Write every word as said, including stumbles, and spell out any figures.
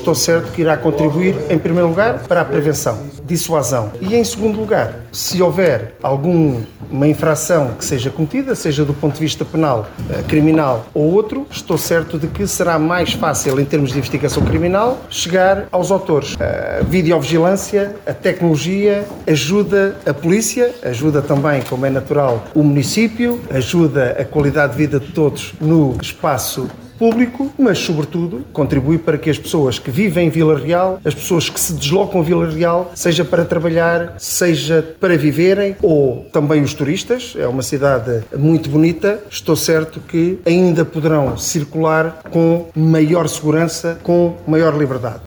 estou certo que irá contribuir, em primeiro lugar, para a prevenção, dissuasão. E, em segundo lugar, se houver alguma infração que seja cometida, seja do ponto de vista penal, criminal ou outro, estou certo de que será mais fácil, em termos de investigação criminal, chegar aos autores. A videovigilância, a tecnologia ajuda a polícia, ajuda também, como é natural, o município, ajuda a qualidade de vida de todos no espaço público, mas, sobretudo, contribui para que as pessoas que vivem em Vila Real, as pessoas que se deslocam a Vila Real, seja para trabalhar, seja para viverem, ou também os turistas, é uma cidade muito bonita, estou certo que ainda poderão circular com maior segurança, com maior liberdade.